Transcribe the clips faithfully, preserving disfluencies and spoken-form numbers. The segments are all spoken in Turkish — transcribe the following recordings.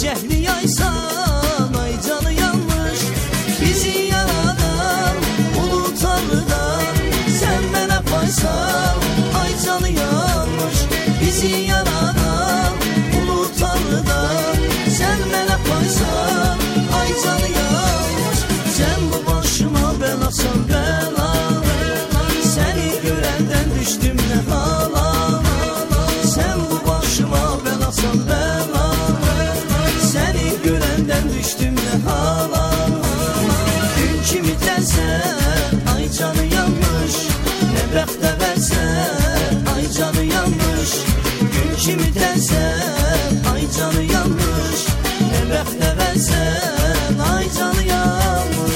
çiçekli yaysan ay canı yanmış. Bizi yaradan ulu Tanrı'dan sen bana paysan ay canı yanmış. Bizi yaradan ulu Tanrı'dan sen bana paysan ay canı yanmış. Sen bu başıma belasan bela, seni görenden düştüm ne hala. Sen bu başıma belasan bela, seni görenden düştüm ne hala. Gün kimi tersen ay canı yanmış, ne bekte versen ay canı yanmış. Gün kimi tersen ay canı yanmış, ne bekte versen ay canı yanmış.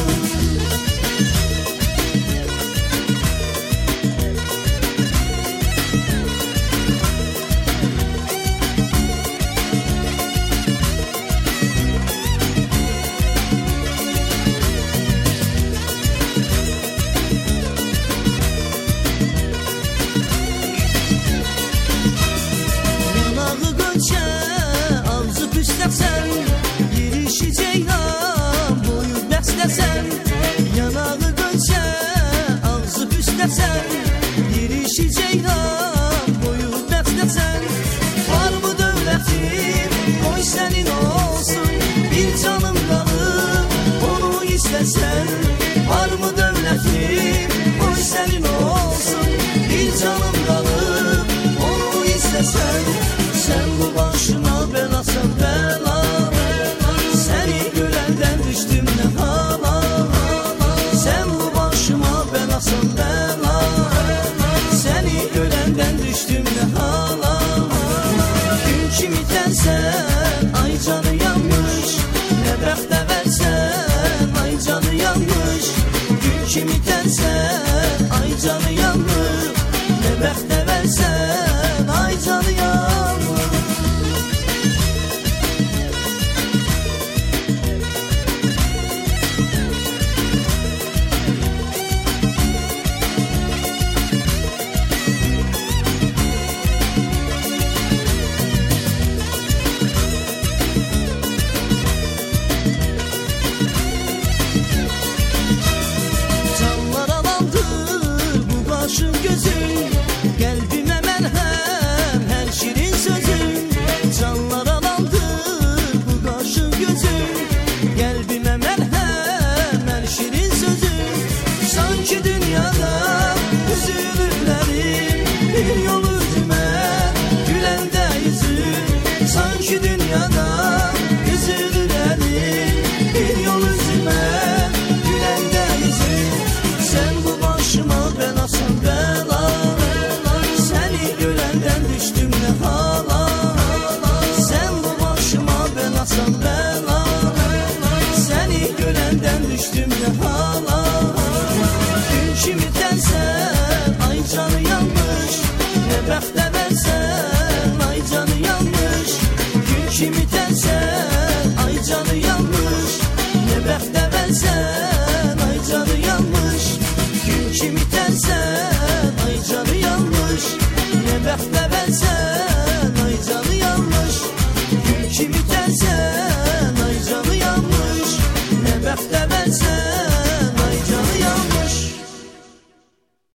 Sen girişi ceylan boyu beslesen, yanağı gölçe ağzı püslesen, girişi ceylan boyu beslesen. Var mı devletin koy senin olsun, bir canım kalır onu istesen. Var mı devletin koy senin olsun, bir canım kalır onu istesen. Sen bu başıma belasan bela, seni görenden düştüm ne hala. Sen bu başıma belasan bela, seni görenden düştüm ne hala. Gün kimi tersen ay canı yanmış, ne bekte versen ay canı yanmış. Gün kimi tersen ay canı yanmış, ne bekte versen ay canı yanmış. Başım gözüm, kalbime merhem her şirin sözün. Canlar alandı bu kaşın gözüm, kalbime merhem her şirin sözün. Sanki dünyada üzülürlerim bir yol üzüme, gülende yüzün. Sanki dünyada üzülürlerim bir yol üzüme, gülende yüzün. Sen bu başıma belasın bela, seni görenden düştüm ne hala. Sen bu başıma belasın bela, seni görenden düştüm ne hala. Gün kimi tersen ay canı yanmış, ne bekte versen ay canı yanmış. Gün kimi tersen ay canı yanmış, ne bekte versen ay canı yanmış. Gün kimi tersen ay canı yanmış, ne bekte versen ay canı yanmış. Gün kimi tersen